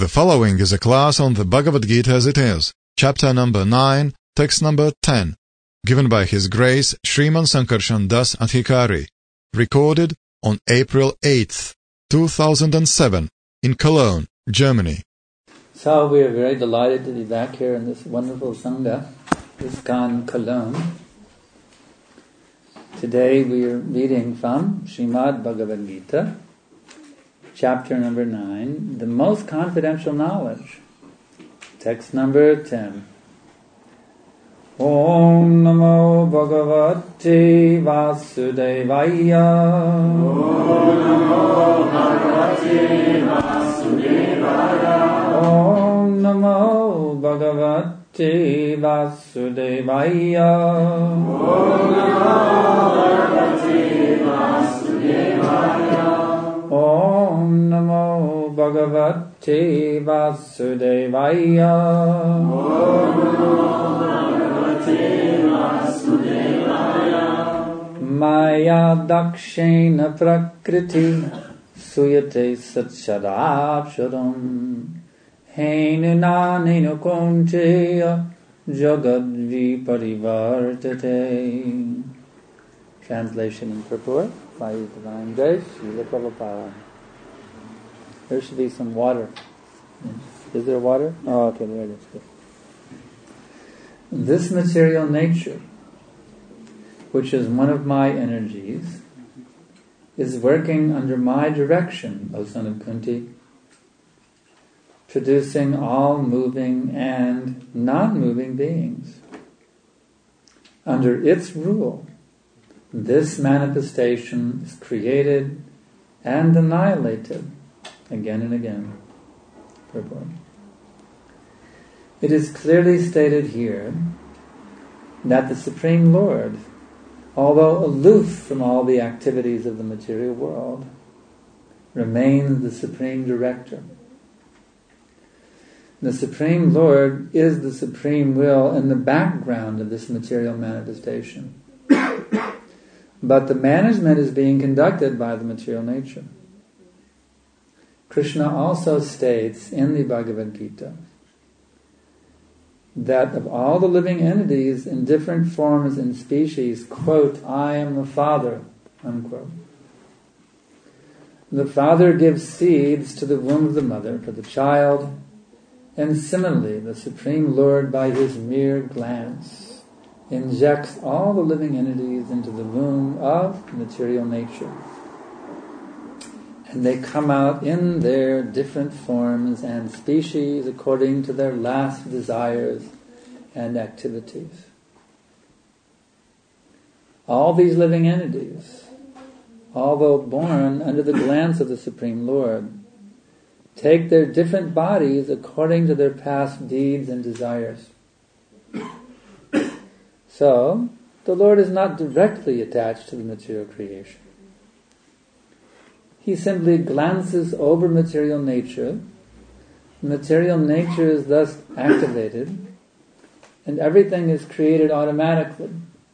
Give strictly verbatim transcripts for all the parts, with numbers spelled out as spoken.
The following is a class on the Bhagavad Gita as it is, chapter number nine, text number ten, given by His Grace Sriman Sankarshan Das Adhikari, recorded on April eighth, two thousand seven, in Cologne, Germany. So we are very delighted to be back here in this wonderful Sangha, ISKCON Cologne. Today we are reading from Srimad Bhagavad Gita, chapter number nine, the most confidential knowledge, text number ten. Om Namo Bhagavate Vasudevaya. Om Namo Bhagavate Vasudevaya. Om Namo Bhagavate Vasudevaya. Om Namo Bhagavate Vasudevaya. Om Namo Bhagavate Vasudevaya. Om Namo Bhagavate Vasudevaya. Maya Dakshena Prakriti Suyate Satchadapsharam Hainananenu Koncheya Jagadvi Parivartate. Translation and purport by His Divine Grace, Srila Prabhupada. There should be some water. Is there water? Oh, okay, there it is. Good. This material nature, which is one of my energies, is working under my direction, O son of Kunti, producing all moving and non-moving beings. Under its rule, this manifestation is created and annihilated again and again. Purport. It is clearly stated here that the Supreme Lord, although aloof from all the activities of the material world, remains the Supreme Director. The Supreme Lord is the Supreme Will in the background of this material manifestation. But the management is being conducted by the material nature. Krishna also states in the Bhagavad Gita that of all the living entities in different forms and species, quote, I am the Father, unquote. The Father gives seeds to the womb of the mother for the child, and similarly the Supreme Lord by His mere glance injects all the living entities into the womb of material nature. And they come out in their different forms and species according to their last desires and activities. All these living entities, although born under the glance of the Supreme Lord, take their different bodies according to their past deeds and desires. So, the Lord is not directly attached to the material creation. He simply glances over material nature. Material nature is thus activated, and everything is created automatically.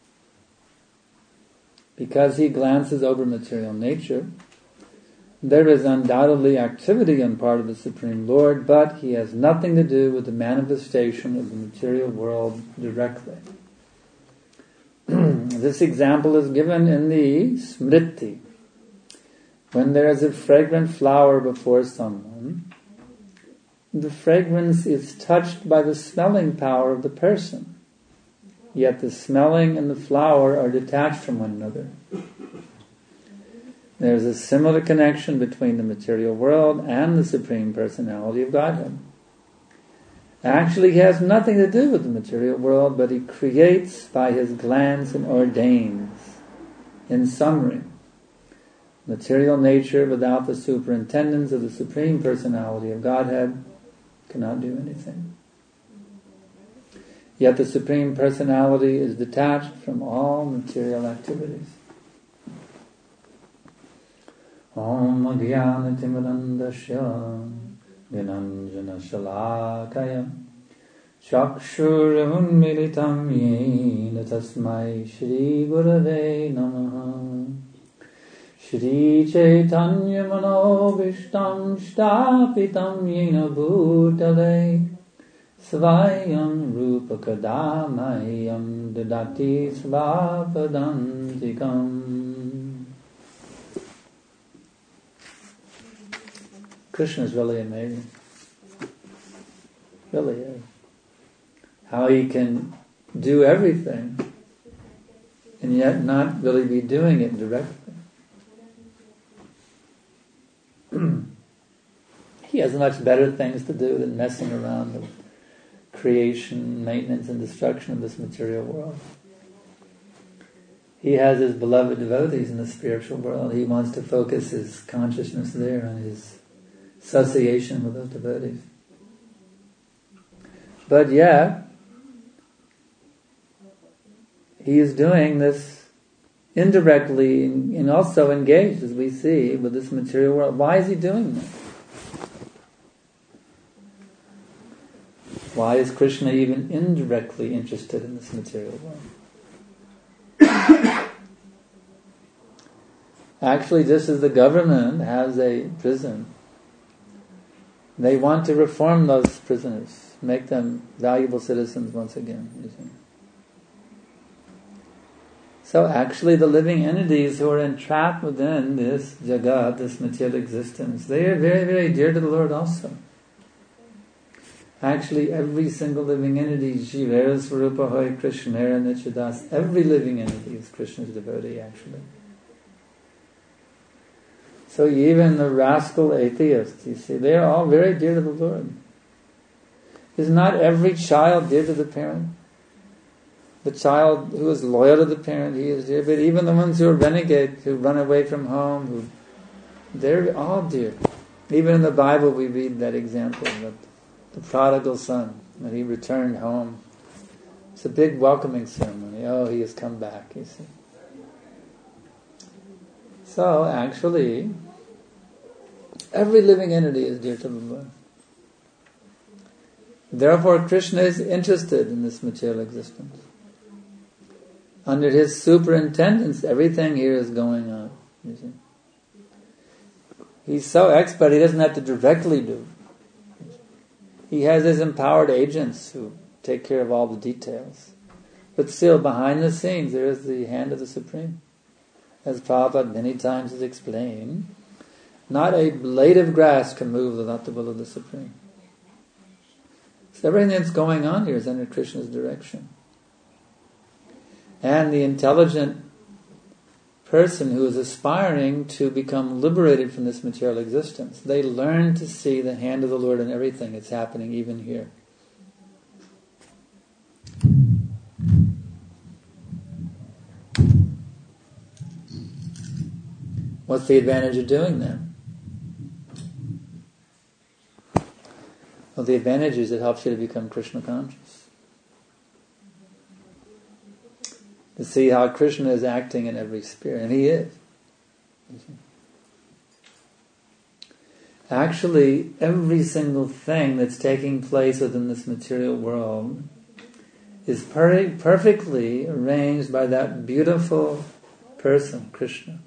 Because He glances over material nature, there is undoubtedly activity on part of the Supreme Lord, but He has nothing to do with the manifestation of the material world directly. This example is given in the Smriti. When there is a fragrant flower before someone, the fragrance is touched by the smelling power of the person. Yet the smelling and the flower are detached from one another. There is a similar connection between the material world and the Supreme Personality of Godhead. Actually, He has nothing to do with the material world, but He creates by His glance and ordains. In summary, material nature without the superintendence of the Supreme Personality of Godhead cannot do anything. Yet the Supreme Personality is detached from all material activities. Om Adhyana Timirandasya Vinanjana Shalakaya Chakshurun Militam Yena Tasmai Shri Gurave Namaha Shri Chaitanya Manobishtam Shtapitam Yena Bhutale Svayam Rupa Kadamayam Dadati Svapadantikam. Krishna is really amazing. Really is. How he can do everything and yet not really be doing it directly. He has much better things to do than messing around with creation, maintenance, and destruction of this material world. He has his beloved devotees in the spiritual world. He wants to focus his consciousness there on his association with those devotees. But yet, he is doing this indirectly and also engaged, as we see, with this material world. Why is he doing this? Why is Krishna even indirectly interested in this material world? Actually, just as the government has a prison, they want to reform those prisoners, make them valuable citizens once again. You see. So actually the living entities who are entrapped within this jagat, this material existence, they are very, very dear to the Lord also. Actually every single living entity, Jivera Swarupa Hoy Krishnera Nichadas, every living entity is Krishna's devotee actually. So even the rascal atheists, you see, they are all very dear to the Lord. Is not every child dear to the parent? The child who is loyal to the parent, he is dear. But even the ones who are renegades, who run away from home, who they're all dear. Even in the Bible we read that example, that the prodigal son, when he returned home. It's a big welcoming ceremony. Oh, he has come back, you see. So, actually, every living entity is dear to the Lord. Therefore, Krishna is interested in this material existence. Under his superintendence, everything here is going on. You see. He's so expert, he doesn't have to directly do. He has his empowered agents who take care of all the details. But still, behind the scenes, there is the hand of the Supreme. As Prabhupada many times has explained, not a blade of grass can move without the will of the Supreme. So everything that's going on here is under Krishna's direction. And the intelligent person who is aspiring to become liberated from this material existence, they learn to see the hand of the Lord in everything that's happening even here. What's the advantage of doing that? Well, the advantage is it helps you to become Krishna conscious. To see how Krishna is acting in every sphere, and he is. Actually, every single thing that's taking place within this material world is per- perfectly arranged by that beautiful person, Krishna,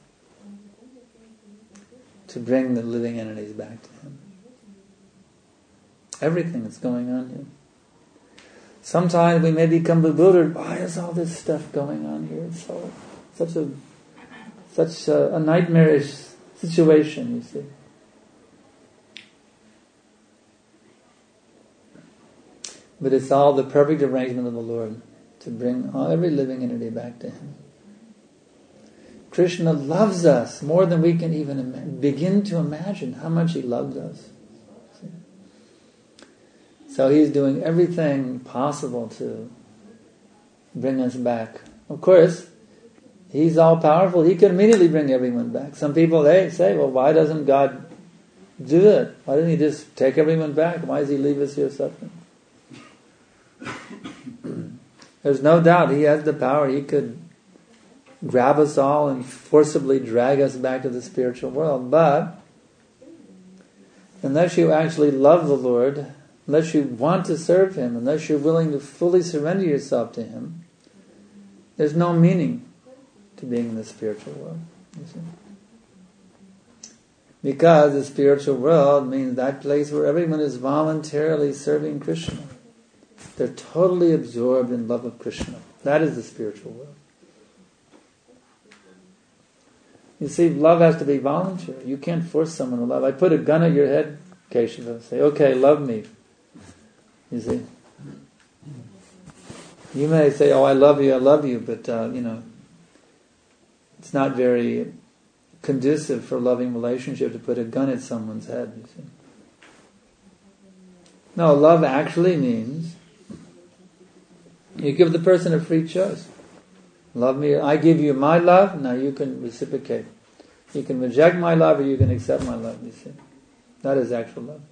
to bring the living entities back to him. Everything that's going on here. Sometimes we may become bewildered. Why is all this stuff going on here? It's so such a such a, a nightmarish situation, you see. But it's all the perfect arrangement of the Lord to bring all, every living entity back to him. Krishna loves us more than we can even ima- begin to imagine how much he loves us. So he's doing everything possible to bring us back. Of course, he's all powerful. He can immediately bring everyone back. Some people, they say, well, why doesn't God do it? Why doesn't he just take everyone back? Why does he leave us here suffering? There's no doubt he has the power. He could grab us all and forcibly drag us back to the spiritual world. But unless you actually love the Lord, unless you want to serve him, unless you're willing to fully surrender yourself to him, there's no meaning to being in the spiritual world. You see? Because the spiritual world means that place where everyone is voluntarily serving Krishna. They're totally absorbed in love of Krishna. That is the spiritual world. You see, love has to be voluntary. You can't force someone to love. I put a gun at your head, Keshava, say, okay, love me. You see? You may say, oh, I love you, I love you, but, uh, you know, it's not very conducive for a loving relationship to put a gun at someone's head, you see. No, love actually means you give the person a free choice. Love me, I give you my love, now you can reciprocate. You can reject my love or you can accept my love, you see. That is actual love.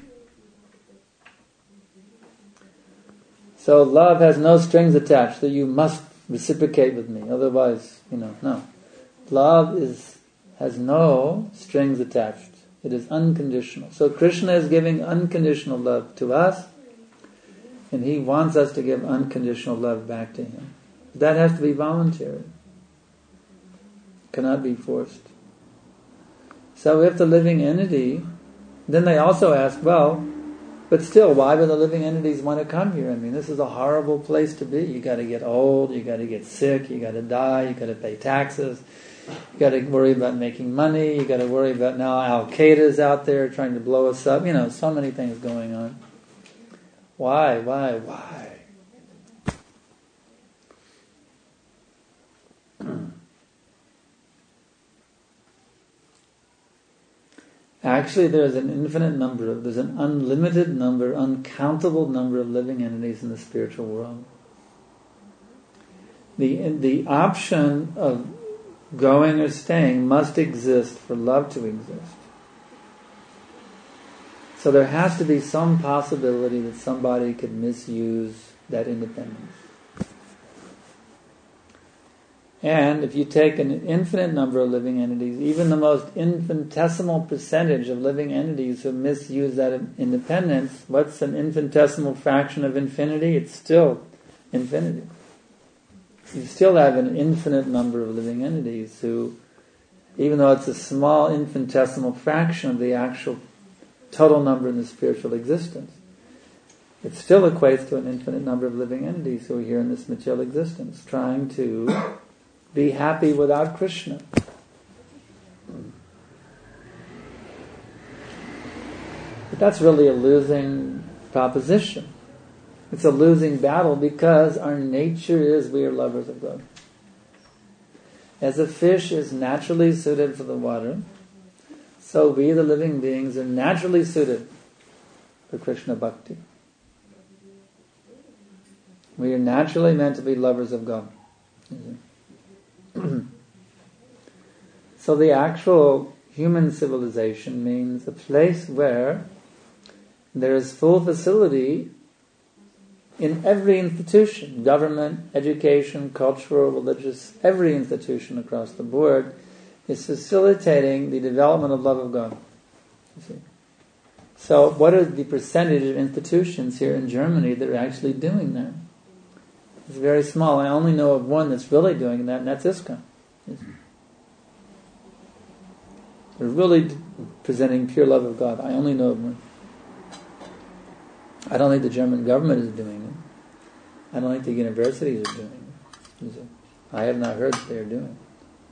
So love has no strings attached, that you must reciprocate with me, otherwise, you know, no. Love is has no strings attached. It is unconditional. So Krishna is giving unconditional love to us, and He wants us to give unconditional love back to Him. That has to be voluntary. It cannot be forced. So if the living entity, then they also ask, well, but still, why would the living entities want to come here? I mean, this is a horrible place to be. You got to get old, you got to get sick, you got to die, you got to pay taxes, you got to worry about making money, you got to worry about now Al Qaeda's out there trying to blow us up. You know, so many things going on. Why, why, why? Actually, there's an infinite number of, there's an unlimited number, uncountable number of living entities in the spiritual world. The, the option of going or staying must exist for love to exist. So there has to be some possibility that somebody could misuse that independence. And if you take an infinite number of living entities, even the most infinitesimal percentage of living entities who misuse that independence, what's an infinitesimal fraction of infinity? It's still infinity. You still have an infinite number of living entities who, even though it's a small infinitesimal fraction of the actual total number in the spiritual existence, it still equates to an infinite number of living entities who are here in this material existence, trying to be happy without Krishna. But that's really a losing proposition. It's a losing battle because our nature is we are lovers of God. As a fish is naturally suited for the water, so we, the living beings, are naturally suited for Krishna Bhakti. We are naturally meant to be lovers of God. So the actual human civilization means a place where there is full facility in every institution, government, education, cultural, religious, every institution across the board is facilitating the development of love of God. You see? So what is the percentage of institutions here in Germany that are actually doing that? It's very small. I only know of one that's really doing that, and that's ISKCON. They're really presenting pure love of God. I only know of one. I don't think the German government is doing it. I don't think the universities are doing it. I have not heard that they are doing it.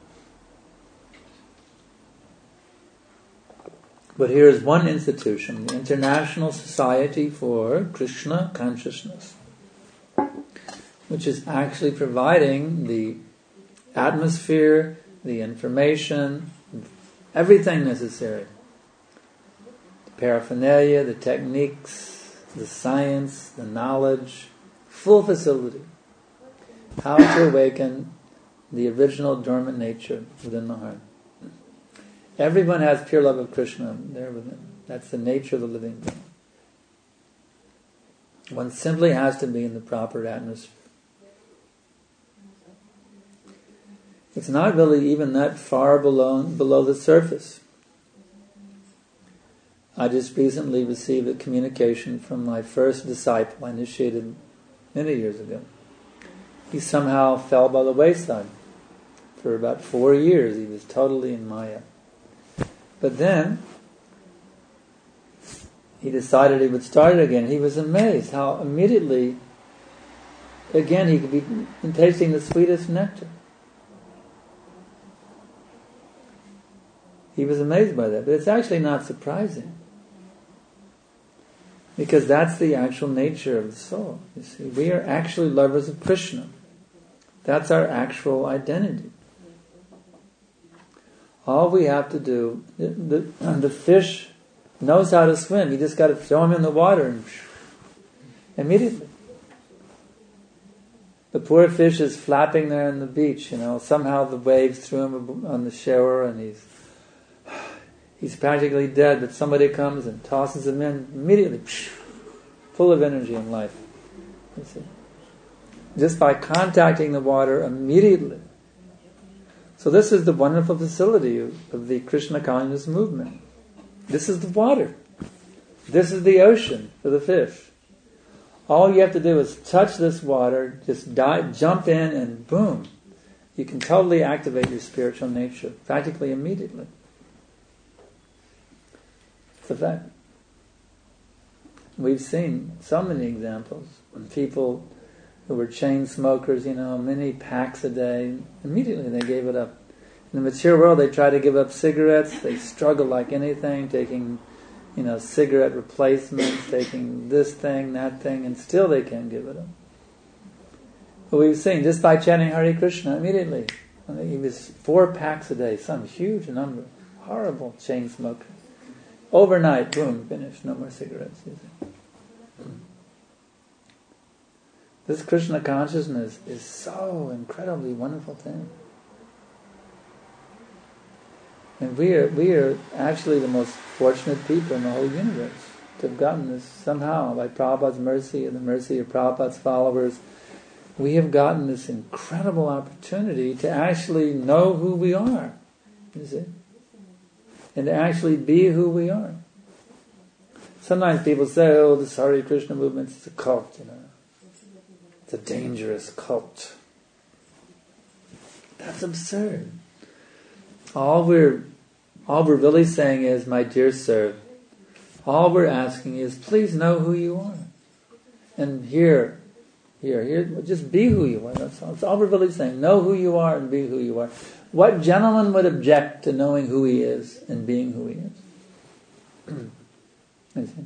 But here is one institution, the International Society for Krishna Consciousness, which is actually providing the atmosphere, the information, everything necessary. The paraphernalia, the techniques, the science, the knowledge, full facility. How to awaken the original dormant nature within the heart. Everyone has pure love of Krishna there within. That's the nature of the living being. One simply has to be in the proper atmosphere. It's not really even that far below, below the surface. I just recently received a communication from my first disciple I initiated many years ago. He somehow fell by the wayside. For about four years he was totally in Maya. But then he decided he would start it again. He was amazed how immediately, again, he could be tasting the sweetest nectar. He was amazed by that. But it's actually not surprising. Because that's the actual nature of the soul. You see, we are actually lovers of Krishna. That's our actual identity. All we have to do, the, the, the fish knows how to swim. You just got to throw him in the water and immediately. The poor fish is flapping there on the beach, you know. Somehow the waves threw him on the shore and he's he's practically dead, but somebody comes and tosses him in immediately, full of energy and life. You see? Just by contacting the water immediately. So this is the wonderful facility of, of the Krishna consciousness movement. This is the water. This is the ocean for the fish. All you have to do is touch this water, just dive, jump in, and boom. You can totally activate your spiritual nature, practically immediately. It's a fact. We've seen so many examples when people who were chain smokers, you know, many packs a day, immediately they gave it up. In the material world, they try to give up cigarettes. They struggle like anything, taking, you know, cigarette replacements, taking this thing, that thing, and still they can't give it up. But we've seen, just by chanting Hare Krishna, immediately, I mean, he was four packs a day, some huge number, horrible chain smoker. Overnight, boom, finished, no more cigarettes. You see. This Krishna consciousness is so incredibly wonderful thing. And we are we are actually the most fortunate people in the whole universe to have gotten this somehow, by Prabhupada's mercy and the mercy of Prabhupada's followers. We have gotten this incredible opportunity to actually know who we are, you see, and to actually be who we are. Sometimes people say, "Oh, this Hare Krishna movement is a cult," you know. It's a dangerous cult. That's absurd. All we're all we're really saying is, my dear sir, all we're asking is, please know who you are. And here, here, here, just be who you are. That's all. That's all we're really saying. Know who you are and be who you are. What gentleman would object to knowing who he is and being who he is? You see?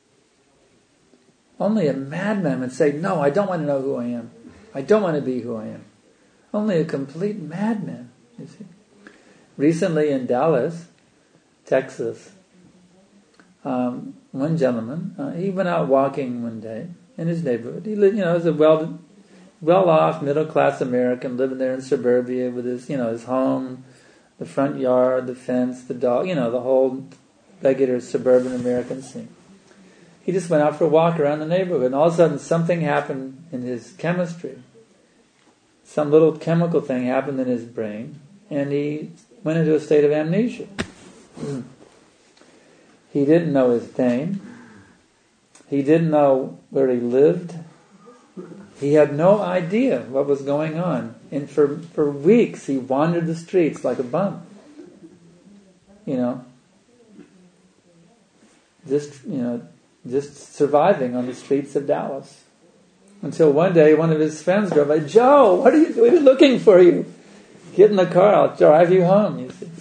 Only a madman would say, no, I don't want to know who I am. I don't want to be who I am. Only a complete madman, you see. Recently in Dallas, Texas, um, one gentleman, uh, he went out walking one day in his neighborhood. He lived, you know, was a well, well-off, middle-class American living there in suburbia with his, you know, his home, the front yard, the fence, the dog, you know, the whole regular suburban American scene. He just went out for a walk around the neighborhood, and all of a sudden something happened in his chemistry. Some little chemical thing happened in his brain, and he went into a state of amnesia. He didn't know his name. He didn't know where he lived. He had no idea what was going on. And for, for weeks he wandered the streets like a bum. You know, just, you know, just surviving on the streets of Dallas. Until one day one of his friends drove by, Joe, what are you doing? We're looking for you. Get in the car, I'll drive you home, you see.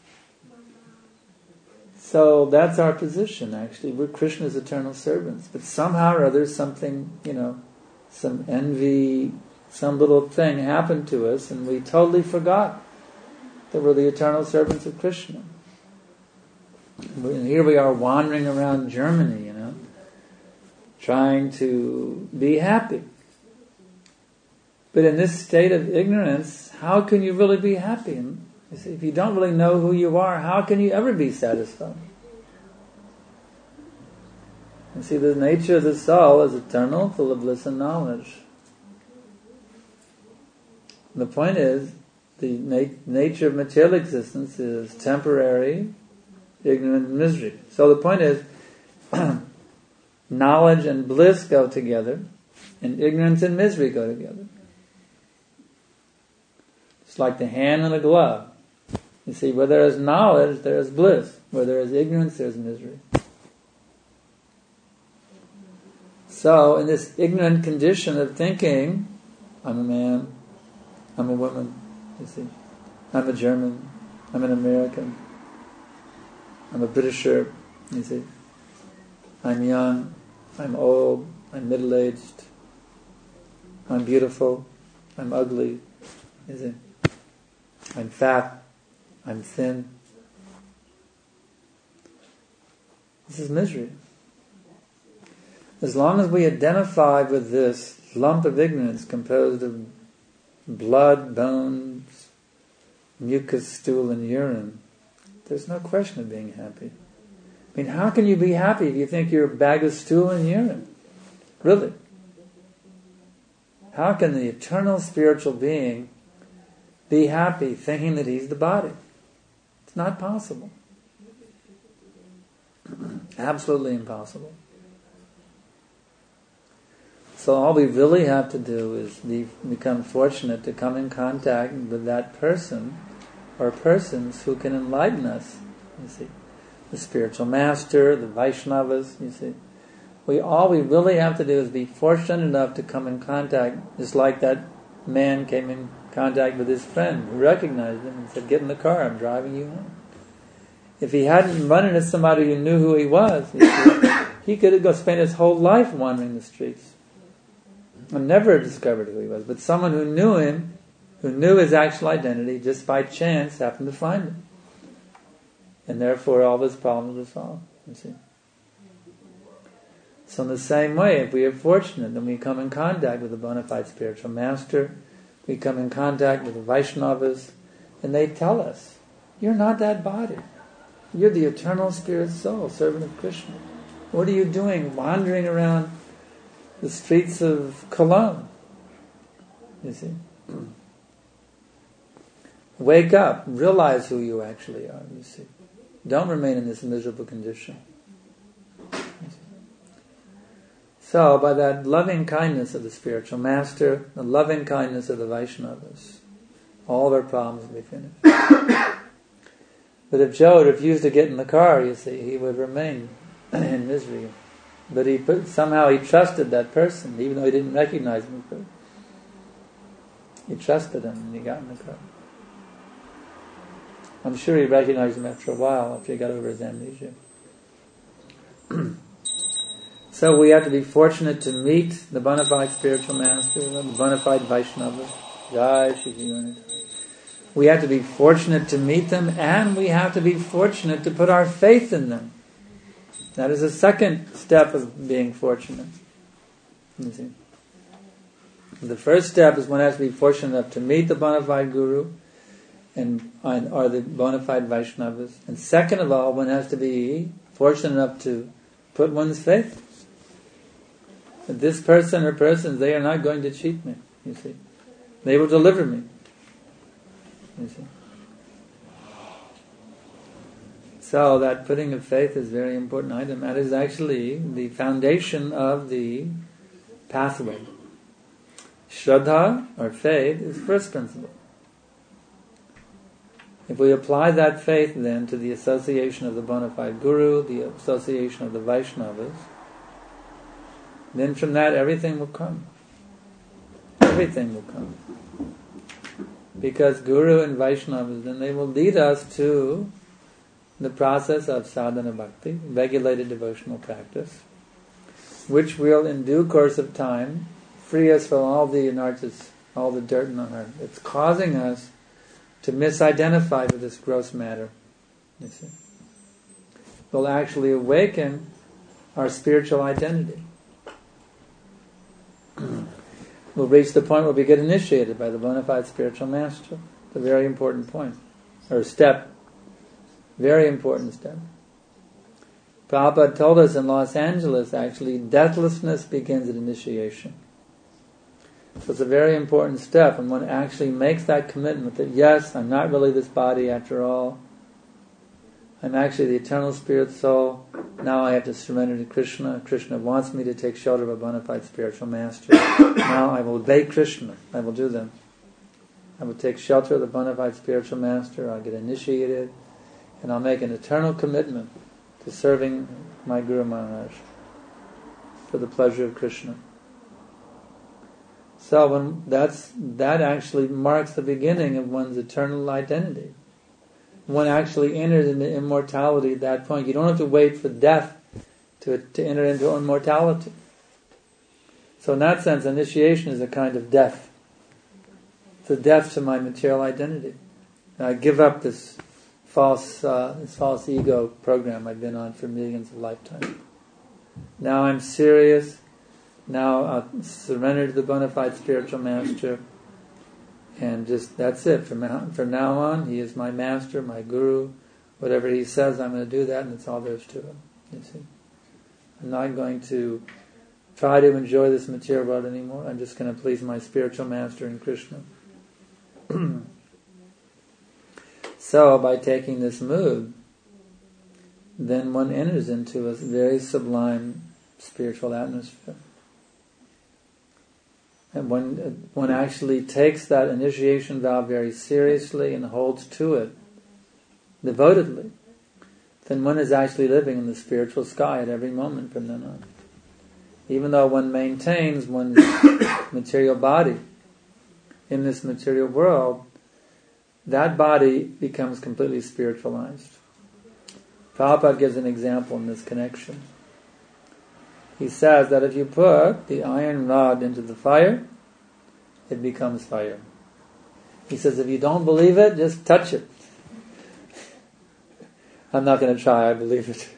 So that's our position, actually. We're Krishna's eternal servants. But somehow or other something, you know, some envy, some little thing happened to us, and we totally forgot that we're the eternal servants of Krishna. And here we are wandering around Germany, you know, trying to be happy. But in this state of ignorance, how can you really be happy? And you see, if you don't really know who you are, how can you ever be satisfied? And see, the nature of the soul is eternal, full of bliss and knowledge. The point is, the na- nature of material existence is temporary, ignorant, and misery. So the point is, knowledge and bliss go together, and ignorance and misery go together. It's like the hand and the glove. You see, where there is knowledge, there is bliss. Where there is ignorance, there is misery. So, in this ignorant condition of thinking, I'm a man, I'm a woman, you see, I'm a German, I'm an American, I'm a Britisher, you see, I'm young, I'm old, I'm middle-aged, I'm beautiful, I'm ugly, you see, I'm fat, I'm thin. This is misery. As long as we identify with this lump of ignorance composed of blood, bones, mucus, stool, and urine, there's no question of being happy. I mean, how can you be happy if you think you're a bag of stool and urine? Really? How can the eternal spiritual being be happy thinking that he's the body? It's not possible. Absolutely impossible. So all we really have to do is be, become fortunate to come in contact with that person or persons who can enlighten us, you see. The spiritual master, the Vaishnavas, you see. We all we really have to do is be fortunate enough to come in contact, just like that man came in contact with his friend who recognized him and said, "Get in the car, I'm driving you home." If he hadn't run into somebody who knew who he was, you see, he could have go spent his whole life wandering the streets and never discovered who he was. But someone who knew him, who knew his actual identity, just by chance happened to find him. And therefore all his problems were solved, you see. So in the same way, if we are fortunate, then we come in contact with a bona fide spiritual master, we come in contact with the Vaishnavas, and they tell us, you're not that body. You're the eternal spirit soul, servant of Krishna. What are you doing wandering around the streets of Cologne? You see? Wake up, realize who you actually are, you see. Don't remain in this miserable condition. So, by that loving kindness of the spiritual master, the loving kindness of the Vaishnavas, all of our problems will be finished. But if Joe refused to get in the car, you see, he would remain in misery. But he put, somehow he trusted that person, even though he didn't recognize him. He trusted him and he got in the car. I'm sure he recognized him after a while, after he got over his amnesia. So we have to be fortunate to meet the bona fide spiritual master, the bona fide Vaishnava. Jai Shri Jivanatha. We have to be fortunate to meet them, and we have to be fortunate to put our faith in them. That is the second step of being fortunate. You see. The first step is one has to be fortunate enough to meet the bona fide Guru, and or the bona fide Vaishnavas. And second of all, one has to be fortunate enough to put one's faith. That this person or persons, they are not going to cheat me, you see. They will deliver me, you see. So that putting of faith is a very important item. That is actually the foundation of the pathway. Shraddha, or faith, is first principle. If we apply that faith then to the association of the bona fide Guru, the association of the Vaishnavas, then from that everything will come. Everything will come. Because Guru and Vaishnavas, then they will lead us to the process of sadhana bhakti, regulated devotional practice, which will in due course of time free us from all the anarthas, all the dirt in our heart. It's causing us to misidentify with this gross matter, you see. Will actually awaken our spiritual identity. We'll reach the point where we get initiated by the bona fide spiritual master. It's a very important point, or step. Very important step. Prabhupada told us in Los Angeles, actually, deathlessness begins at initiation. So it's a very important step, and one actually makes that commitment that yes, I'm not really this body after all. I'm actually the eternal spirit soul. Now I have to surrender to Krishna. Krishna wants me to take shelter of a bona fide spiritual master. Now I will obey Krishna. I will do them. I will take shelter of the bona fide spiritual master. I'll get initiated. and I'll make an eternal commitment to serving my Guru Maharaj for the pleasure of Krishna. So when that's that actually marks the beginning of one's eternal identity. One actually enters into immortality at that point. You don't have to wait for death to to enter into immortality. So in that sense, initiation is a kind of death. It's a death to my material identity. And I give up this false uh, this false ego program I've been on for millions of lifetimes. Now I'm serious. Now I'll surrender to the bona fide spiritual master, and just that's it. From now, from now on, he is my master, my guru. Whatever he says, I'm going to do that, and that's all there is to it. You see, I'm not going to try to enjoy this material world anymore. I'm just going to please my spiritual master in Krishna. So, by taking this mood, then one enters into a very sublime spiritual atmosphere. And when one actually takes that initiation vow very seriously and holds to it devotedly, then one is actually living in the spiritual sky at every moment from then on. Even though one maintains one's material body in this material world, that body becomes completely spiritualized. Prabhupada gives an example in this connection. He says that if you put the iron rod into the fire, it becomes fire. He says if you don't believe it, just touch it. I'm not going to try, I believe it.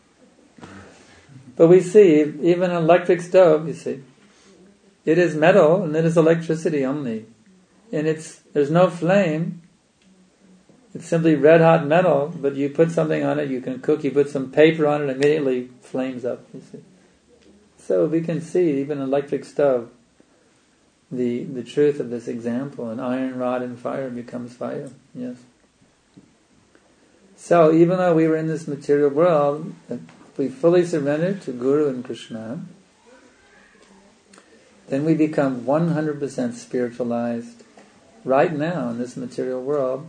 But we see, even an electric stove, you see, it is metal and it is electricity only. And it's there's no flame. It's simply red hot metal, but you put something on it, you can cook, you put some paper on it, immediately flames up, you see. So we can see, even an electric stove, the the truth of this example. An iron rod in fire becomes fire. Yes. So even though we were in this material world, if we fully surrender to Guru and Krishna, then we become one hundred percent spiritualized right now in this material world.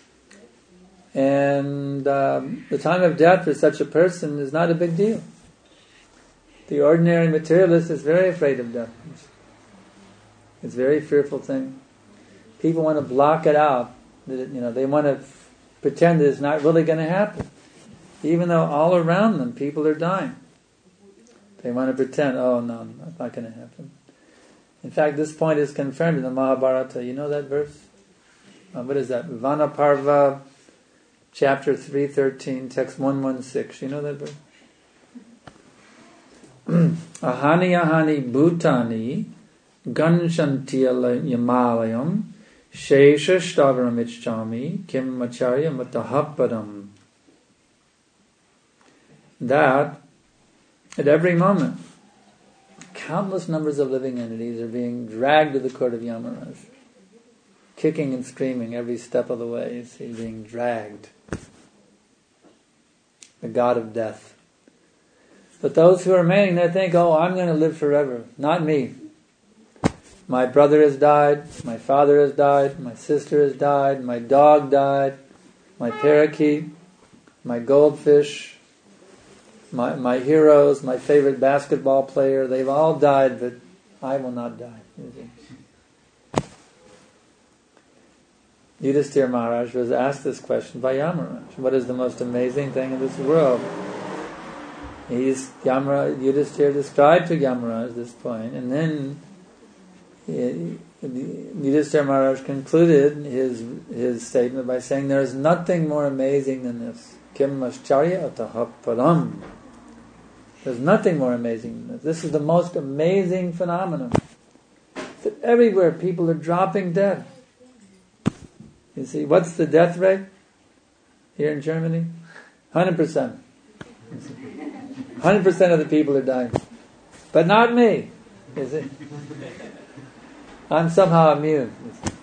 And um, the time of death for such a person is not a big deal. The ordinary materialist is very afraid of death. It's a very fearful thing. People want to block it out. You know, they want to f- pretend that it's not really going to happen, even though all around them people are dying. They want to pretend, oh no, that's not going to happen. In fact, this point is confirmed in the Mahabharata. You know that verse? Uh, what is that? Vanaparva, chapter three thirteen, text one sixteen. You know that verse? Ahani ahani bhutani ganshanti yamalayam shesha stavaram ichchami kim acharya matahapadam. That at every moment countless numbers of living entities are being dragged to the court of Yamaraj, kicking and screaming every step of the way. You see, being dragged. The god of death. But those who are remaining, they think, oh, I'm going to live forever. Not me. My brother has died, my father has died, my sister has died, my dog died, my parakeet, my goldfish, my my heroes, my favorite basketball player, they've all died, but I will not die. Yudhisthira Maharaj was asked this question by Yamaraj. What is the most amazing thing in this world? He's Yamaraj, Yudhisthira described to Yamaraj this point, and then he, Yudhisthira Maharaj concluded his his statement by saying, there is nothing more amazing than this. Kim mascharya ataha param. There's nothing more amazing than this. This is the most amazing phenomenon. That everywhere people are dropping dead. You see, what's the death rate here in Germany? one hundred percent. one hundred percent of the people are dying. But not me. You see? I'm somehow immune.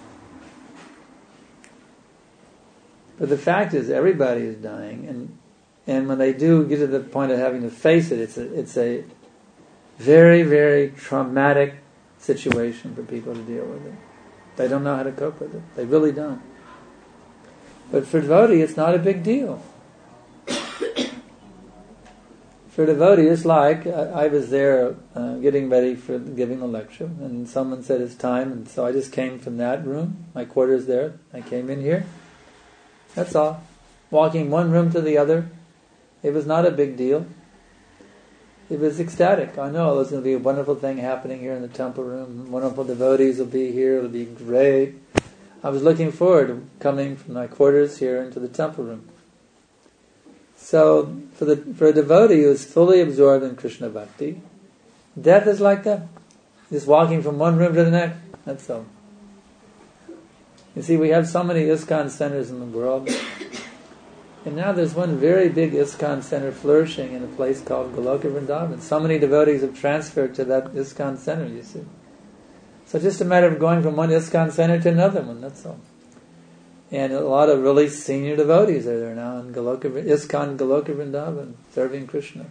But the fact is, everybody is dying, and and when they do get to the point of having to face it, it's a it's a very, very traumatic situation for people to deal with it. They don't know how to cope with it. They really don't. But for devotee, it's not a big deal. For devotees, like, I, I was there uh, getting ready for giving a lecture, and someone said it's time, and so I just came from that room, my quarters there, I came in here. That's all. Walking one room to the other. It was not a big deal. It was ecstatic. I know there's going to be a wonderful thing happening here in the temple room. Wonderful devotees will be here. It'll be great. I was looking forward to coming from my quarters here into the temple room. So, for the for a devotee who is fully absorbed in Krishna Bhakti, death is like that. Just walking from one room to the next. That's all. You see, we have so many ISKCON centers in the world. And now there's one very big ISKCON center flourishing in a place called Goloka Vrindavan. So many devotees have transferred to that ISKCON center, you see. So it's just a matter of going from one ISKCON center to another one, that's all. And a lot of really senior devotees are there now in Goloka, ISKCON Goloka Vrindavan, serving Krishna.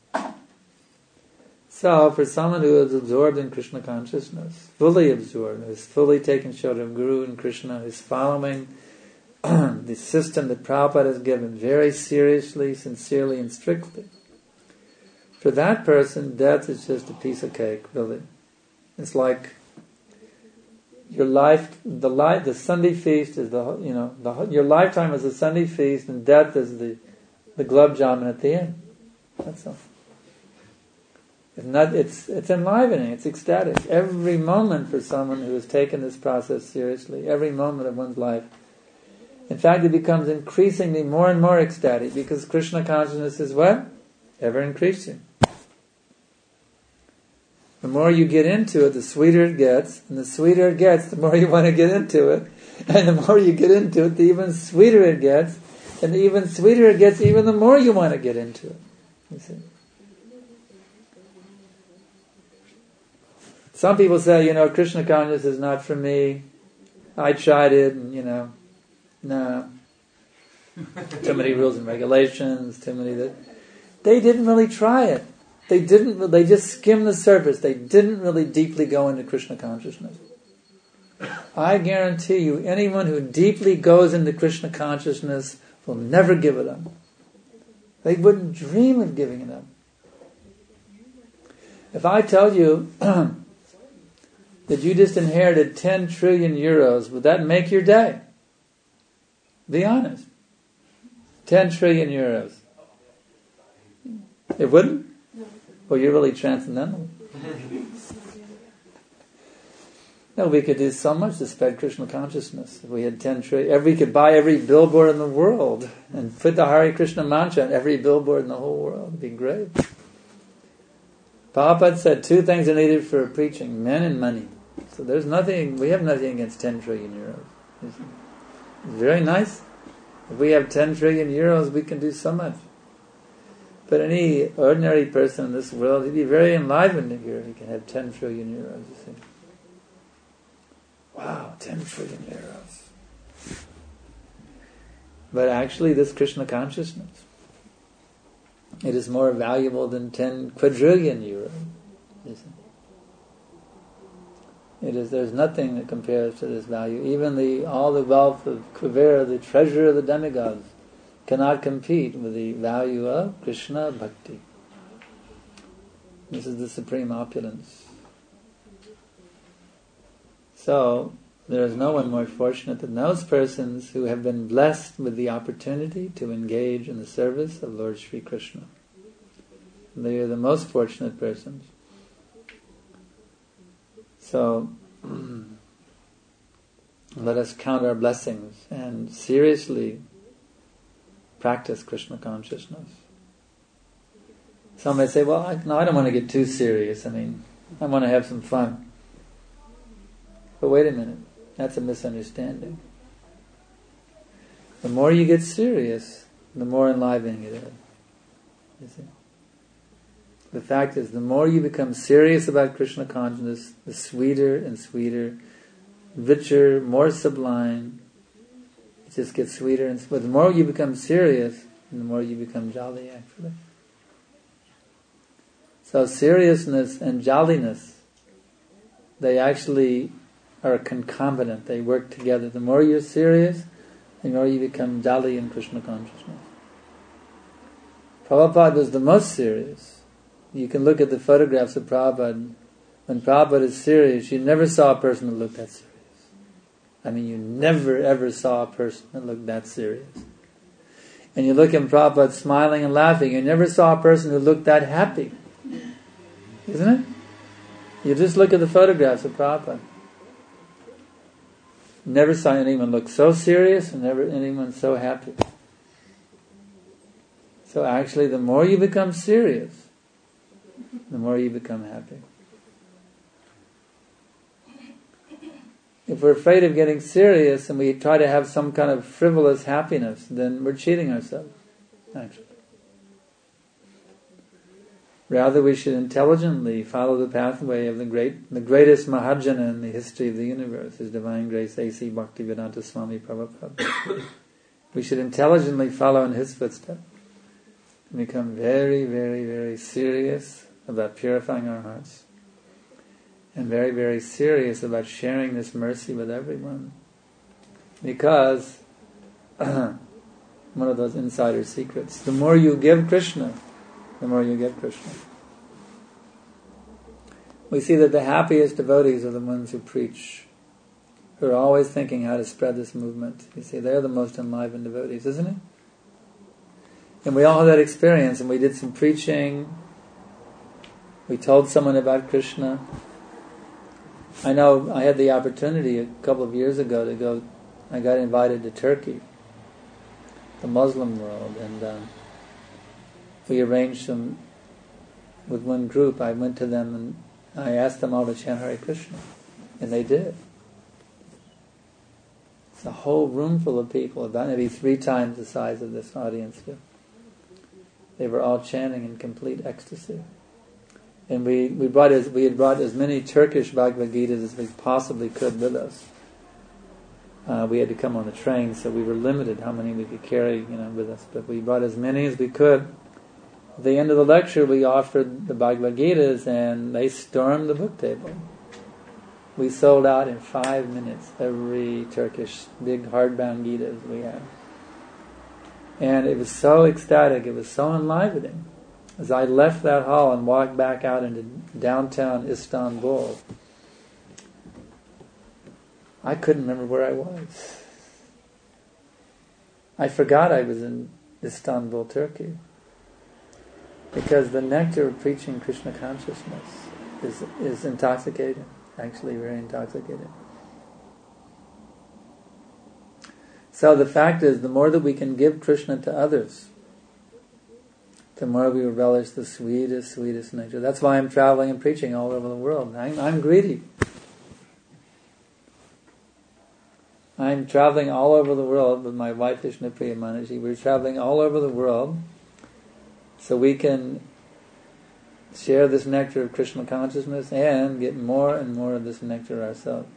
So, for someone who is absorbed in Krishna consciousness, fully absorbed, who is fully taken shelter of Guru and Krishna, who is following the system that Prabhupada has given very seriously, sincerely, and strictly, for that person, death is just a piece of cake, really. It's like your life, the life, the Sunday feast is the, you know, the, your lifetime is a Sunday feast, and death is the, the glove jamun at the end. That's all. It's not. It's it's enlivening. It's ecstatic. Every moment for someone who has taken this process seriously, every moment of one's life. In fact, it becomes increasingly more and more ecstatic because Krishna consciousness is what? Ever increasing. The more you get into it, the sweeter it gets, and the sweeter it gets, the more you want to get into it, and the more you get into it, the even sweeter it gets, and the even sweeter it gets, even the more you want to get into it. You see. Some people say, you know, Krishna consciousness is not for me. I tried it, and, you know, no. Too many rules and regulations, too many that. They didn't really try it. They didn't. They just skimmed the surface. They didn't really deeply go into Krishna consciousness. I guarantee you, anyone who deeply goes into Krishna consciousness will never give it up. They wouldn't dream of giving it up. If I tell you that you just inherited ten trillion euros, would that make your day? Be honest. ten trillion euros. It wouldn't? Well, you're really transcendental. No, we could do so much to spread Krishna consciousness. If we had ten trillion, every, we could buy every billboard in the world and put the Hare Krishna mantra on every billboard in the whole world. It'd be great. Prabhupada said two things are needed for preaching, men and money. So there's nothing, we have nothing against ten trillion euros. It's very nice. If we have ten trillion euros, we can do so much. But any ordinary person in this world, he'd be very enlivened to hear he can have ten trillion euros, you see. Wow, ten trillion euros. But actually, this Krishna consciousness, it is more valuable than ten quadrillion euros, you see. It is. There's nothing that compares to this value. Even the all the wealth of Kuvera, the treasure of the demigods, cannot compete with the value of Krishna Bhakti. This is the supreme opulence. So, there is no one more fortunate than those persons who have been blessed with the opportunity to engage in the service of Lord Sri Krishna. They are the most fortunate persons. So, let us count our blessings and seriously practice Krishna consciousness. Some may say, well, I, no, I don't want to get too serious. I mean, I want to have some fun. But wait a minute, that's a misunderstanding. The more you get serious, the more enlivening it is. You see? The fact is, the more you become serious about Krishna consciousness, the sweeter and sweeter, richer, more sublime. It just gets sweeter and sweeter. The more you become serious, the more you become jolly, actually. So seriousness and jolliness, they actually are concomitant. They work together. The more you're serious, the more you become jolly in Krishna consciousness. Prabhupada was the most serious. You can look at the photographs of Prabhupada. When Prabhupada is serious, you never saw a person that looked that serious. I mean, you never ever saw a person that looked that serious. And you look at Prabhupada smiling and laughing, you never saw a person who looked that happy. Isn't it? You just look at the photographs of Prabhupada. Never saw anyone look so serious and never anyone so happy. So actually, the more you become serious, the more you become happy. If we're afraid of getting serious and we try to have some kind of frivolous happiness, then we're cheating ourselves, actually. Rather, we should intelligently follow the pathway of the great, the greatest Mahajana in the history of the universe, His Divine Grace A C Bhaktivedanta Swami Prabhupada. We should intelligently follow in his footsteps and become very, very, very serious about purifying our hearts. And very, very serious about sharing this mercy with everyone. Because, one of those insider secrets, the more you give Krishna, the more you get Krishna. We see that the happiest devotees are the ones who preach, who are always thinking how to spread this movement. You see, they're the most enlivened devotees, isn't it? And we all have that experience, and we did some preaching, we told someone about Krishna. I know I had the opportunity a couple of years ago to go, I got invited to Turkey, the Muslim world, and uh, we arranged some, with one group, I went to them and I asked them all to chant Hare Krishna, and they did. It's a whole room full of people, about maybe three times the size of this audience here. They were all chanting in complete ecstasy. And we, we brought as we had brought as many Turkish Bhagavad Gitas as we possibly could with us. Uh, we had to come on the train, so we were limited how many we could carry, you know, with us. But we brought as many as we could. At the end of the lecture, we offered the Bhagavad Gitas, and they stormed the book table. We sold out in five minutes every Turkish big hardbound Gitas we had, and it was so ecstatic. It was so enlivening. As I left that hall and walked back out into downtown Istanbul, I couldn't remember where I was. I forgot I was in Istanbul, Turkey. Because the nectar of preaching Krishna consciousness is, is intoxicating, actually very intoxicating. So the fact is, the more that we can give Krishna to others, the more we will relish the sweetest, sweetest nectar. That's why I'm traveling and preaching all over the world. I'm, I'm greedy. I'm traveling all over the world with my wife Vishnupriya Manaji. We're traveling all over the world so we can share this nectar of Krishna consciousness and get more and more of this nectar ourselves.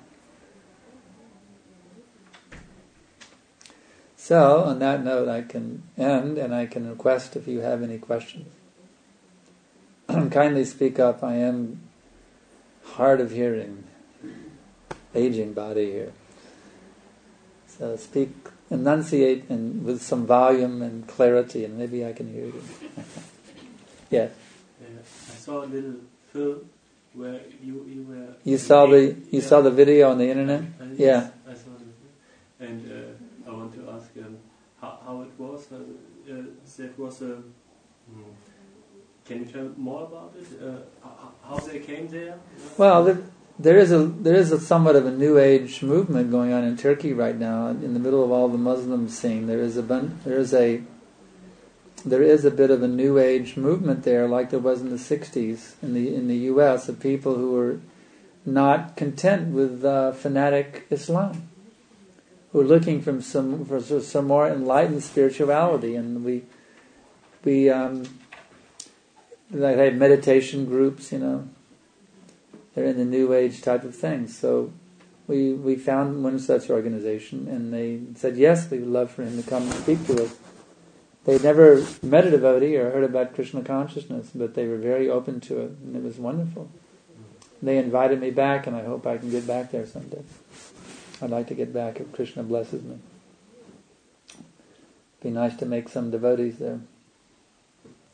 So, on that note, I can end, and I can request if you have any questions. Kindly speak up. I am hard of hearing, aging body here. So speak, enunciate, and with some volume and clarity, and maybe I can hear you. Yes. Uh, I saw a little film where you you were. You saw the you yeah. saw the video on the internet. Uh, yes, Yeah. I saw it, and uh, I want to ask um, how how it was. Uh, uh, that was a. Hmm. Can you tell more about it? Uh, how, how they came there? Well, there, there is a there is a somewhat of a new age movement going on in Turkey right now. In the middle of all the Muslim scene, there is a bun, there is a there is a bit of a new age movement there, like there was in the sixties in the in the U S, of people who were not content with uh, fanatic Islam, who are looking from some for some more enlightened spirituality, and we we. Um, They have meditation groups, you know. They're in the New Age type of things. So we we found one such organization, and they said, yes, we would love for him to come and speak to us. They'd never met a devotee or heard about Krishna consciousness, but they were very open to it, and it was wonderful. They invited me back, and I hope I can get back there someday. I'd like to get back if Krishna blesses me. It'd be nice to make some devotees there.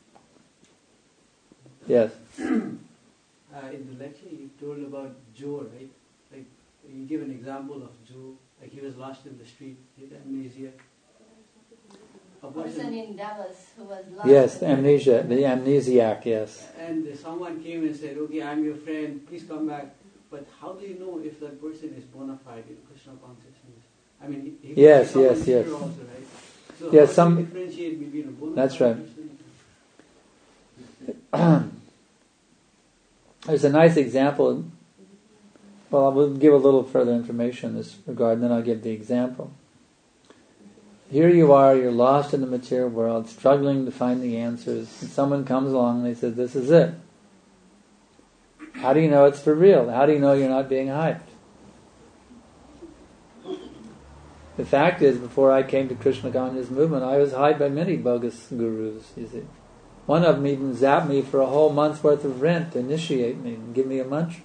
Yes. uh, in the lecture you told about Joe, right? Like you give an example of Joe, like he was lost in the street, he had amnesia. A person in Dallas who was lost. Yes, amnesia, the amnesiac, yes. And someone came and said, okay, I'm your friend, please come back. But how do you know if that person is bona fide in Krishna consciousness? I mean, he, he yes, could be yes, yes. also, right? So yes, how some, do you differentiate between a bona that's fide right. person? There's a nice example. Well, I will give a little further information in this regard, and then I'll give the example. Here you are, you're lost in the material world, struggling to find the answers, and someone comes along and they says, this is it. How do you know it's for real? How do you know you're not being hyped? The fact is, before I came to Krishna consciousness movement, I was hyped by many bogus gurus, you see. One of them even zapped me for a whole month's worth of rent to initiate me and give me a mantra.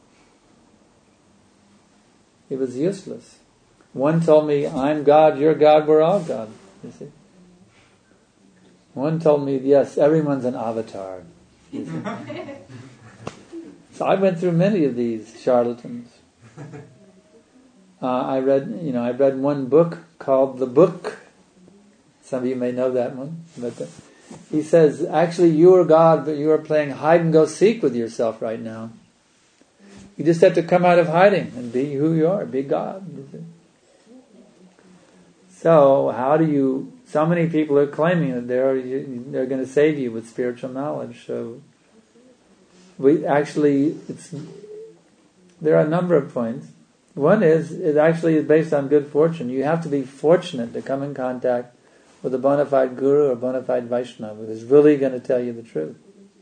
It was useless. One told me, I'm God, you're God, we're all God. You see. One told me, yes, everyone's an avatar. You see. So I went through many of these charlatans. Uh, I read, you know, I read one book called The Book. Some of you may know that one, but the, he says, actually, you are God, but you are playing hide and go seek with yourself right now. You just have to come out of hiding and be who you are, be God. You see. So, how do you? So many people are claiming that they're they're going to save you with spiritual knowledge. So, we actually, it's there are a number of points. One is it actually is based on good fortune. You have to be fortunate to come in contact with a bona fide guru or bona fide Vaishnava who is really going to tell you the truth.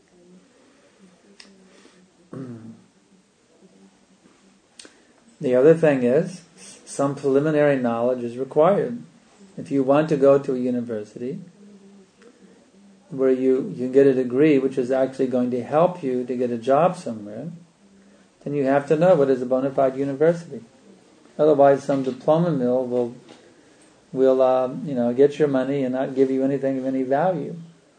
The other thing is, some preliminary knowledge is required. If you want to go to a university where you, you can get a degree which is actually going to help you to get a job somewhere, then you have to know what is a bona fide university. Otherwise, some diploma mill will will uh, you know get your money and not give you anything of any value.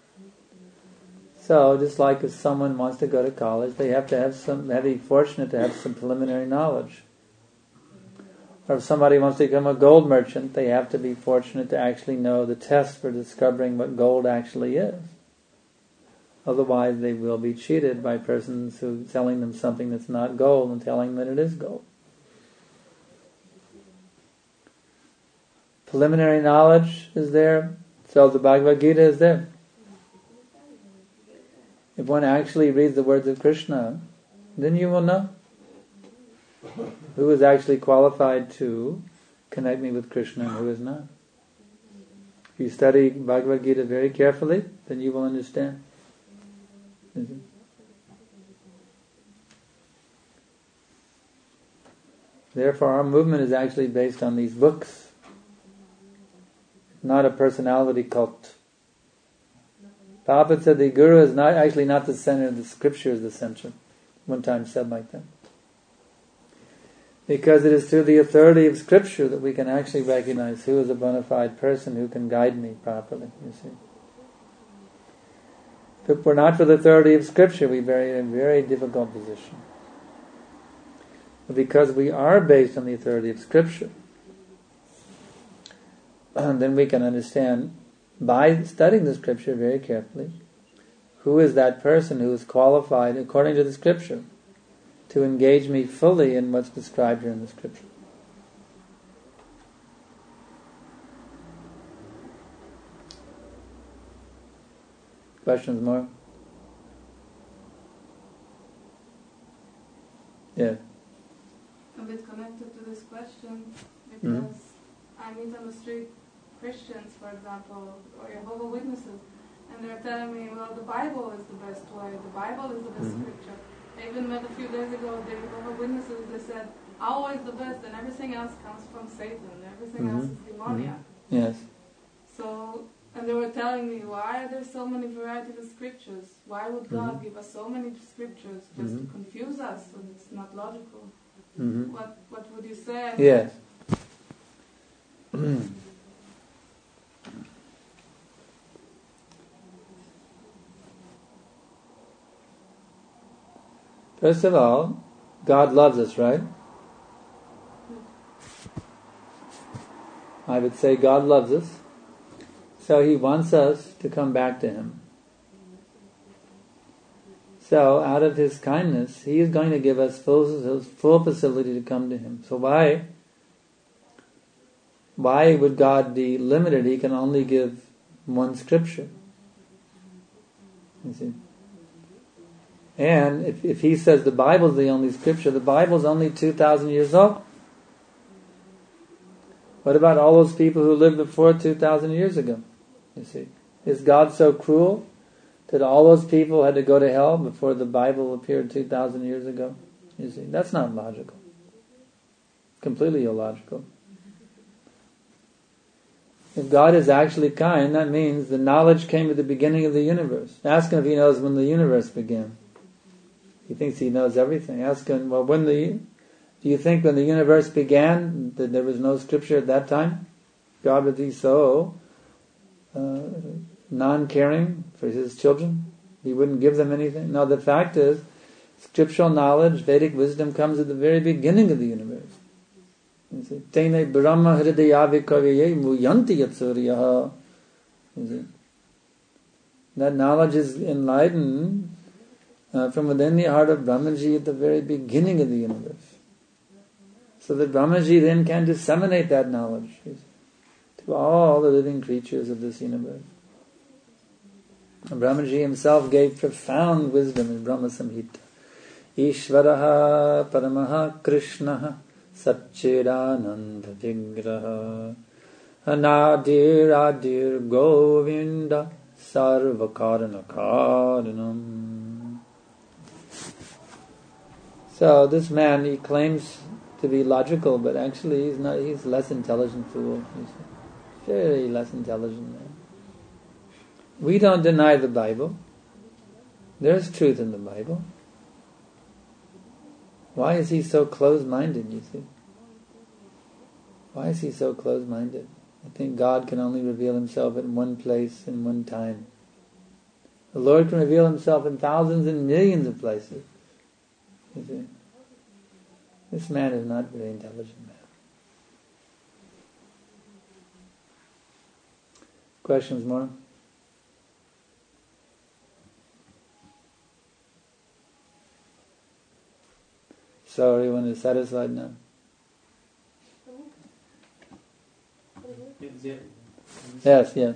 So, just like if someone wants to go to college, they have to have some, have to be fortunate to have some preliminary knowledge. Or if somebody wants to become a gold merchant, they have to be fortunate to actually know the test for discovering what gold actually is. Otherwise, they will be cheated by persons who are telling them something that's not gold and telling them that it is gold. Preliminary knowledge is there, so the Bhagavad Gita is there. If one actually reads the words of Krishna, then you will know who is actually qualified to connect me with Krishna and who is not. If you study Bhagavad Gita very carefully, then you will understand. Therefore, our movement is actually based on these books, not a personality cult. Prabhupada said the Guru is not actually not the center, the scripture is the center. One time said like that. Because it is through the authority of scripture that we can actually recognize who is a bona fide person who can guide me properly, you see. If we're not for the authority of scripture, we are in a very difficult position. But because we are based on the authority of scripture, then we can understand, by studying the scripture very carefully, who is that person who is qualified, according to the scripture, to engage me fully in what's described here in the scripture. Questions more? Yeah. A bit connected to this question, because Mm-hmm. I meet on the street Christians, for example, or Jehovah's Witnesses, and they're telling me, well, the Bible is the best way, the Bible is the best Mm-hmm. scripture. I even met a few days ago the Jehovah's Witnesses, they said, our is the best and everything else comes from Satan, everything Mm-hmm. else is demoniac. Mm-hmm. Yes. So, and they were telling me, why are there so many varieties of scriptures? Why would God Mm-hmm. give us so many scriptures just Mm-hmm. to confuse us when it's not logical? Mm-hmm. What what would you say? Yes. First of all, God loves us, right? I would say God loves us, so He wants us to come back to Him. So, out of His kindness, He is going to give us full, full facility to come to Him. So why, why would God be limited? He can only give one scripture. You see? And if, if He says the Bible is the only scripture, the Bible is only two thousand years old. What about all those people who lived before two thousand years ago? You see, is God so cruel that all those people had to go to hell before the Bible appeared two thousand years ago? You see, that's not logical. Completely illogical. If God is actually kind, that means the knowledge came at the beginning of the universe. Ask Him if He knows when the universe began. He thinks He knows everything. Ask Him, well, when the... Do you think when the universe began that there was no scripture at that time? God would be so uh, non-caring for His children? He wouldn't give them anything? No, the fact is, scriptural knowledge, Vedic wisdom comes at the very beginning of the universe. You see, Tene Brahma Hridaya Vikavye Muyanti Yatsuryaha. You see, that knowledge is enlightened uh, from within the heart of Brahmaji at the very beginning of the universe. So that Brahmaji then can disseminate that knowledge to all the living creatures of this universe. And Brahmaji himself gave profound wisdom in Brahma Samhita. Ishvaraha Paramaha Krishnaha Satchidananda Vigraha Anadir Adir Govinda Sarvakarana Karanam. So this man, he claims to be logical, but actually he's not. He's less intelligent fool. He's a very less intelligent man. We don't deny the Bible. There's truth in the Bible. Why is he so close-minded, you see? Why is he so close-minded? I think God can only reveal Himself in one place, in one time. The Lord can reveal Himself in thousands and millions of places. You see? This man is not a very intelligent man. Questions more? So everyone is satisfied now? Yes, yes.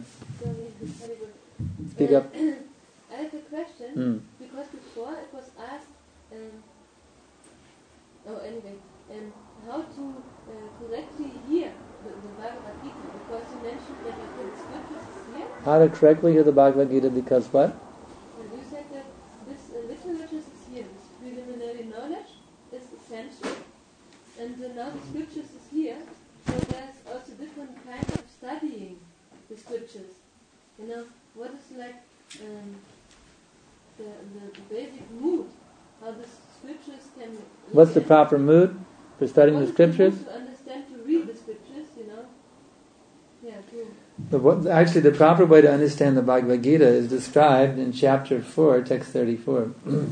Speak up. I have a question, Mm. because before it was asked, um, oh anyway, um, how to uh, correctly hear the, the Bhagavad Gita, because you mentioned that the scriptures is here. How to correctly hear the Bhagavad Gita, because what? And you said that this uh, literature is here, this preliminary knowledge is essential, and uh, now the scriptures is here, so there's also different kinds of studying the scriptures. You know, what is like um, the, the, the basic mood, how the scriptures can... What's the proper mood for studying what the scriptures? is the mood to understand, to read the scriptures, you know? Yeah, to... The, what, actually, the proper way to understand the Bhagavad Gita is described in chapter four, text thirty-four.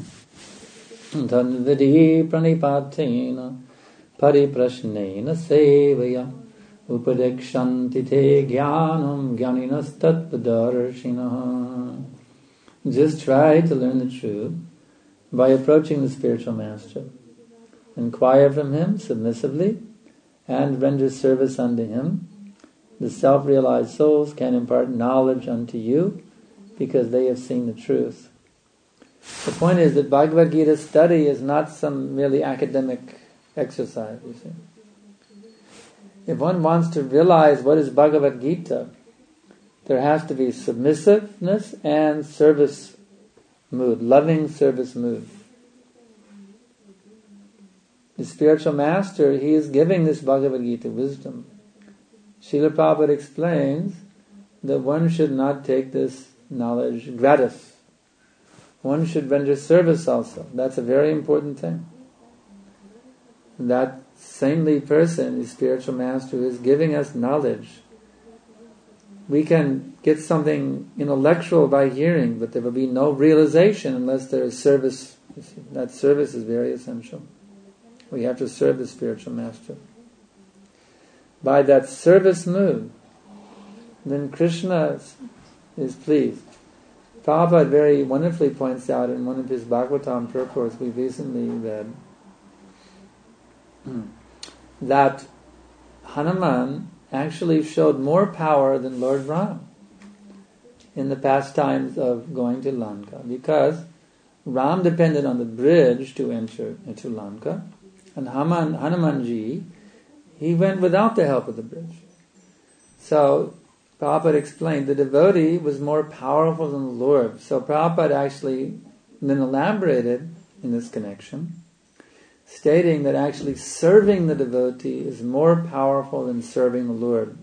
Tanvidi pranipatena pariprashnena sevaya upadekshanti te jnanam jnaninas tattvadarshinaha. Just try to learn the truth by approaching the spiritual master. Inquire from him submissively and render service unto him. The self-realized souls can impart knowledge unto you because they have seen the truth. The point is that Bhagavad Gita study is not some merely academic exercise, you see. If one wants to realize what is Bhagavad Gita, there has to be submissiveness and service mood, loving service mood. The spiritual master, he is giving this Bhagavad Gita wisdom. Srila Prabhupada explains that one should not take this knowledge gratis. One should render service also. That's a very important thing. That saintly person, the spiritual master, who is giving us knowledge. We can get something intellectual by hearing, but there will be no realization unless there is service You see, that service is very essential. We have to serve the spiritual master. By that service mood, then Krishna is, is pleased. Prabhupada very wonderfully points out in one of his Bhagavatam purports we recently read that Hanuman actually showed more power than Lord Ram in the pastimes of going to Lanka, because Ram depended on the bridge to enter into Lanka, and Hanuman, Hanumanji, he went without the help of the bridge. So Prabhupada explained the devotee was more powerful than the Lord. So Prabhupada actually then elaborated in this connection, stating that actually serving the devotee is more powerful than serving the Lord.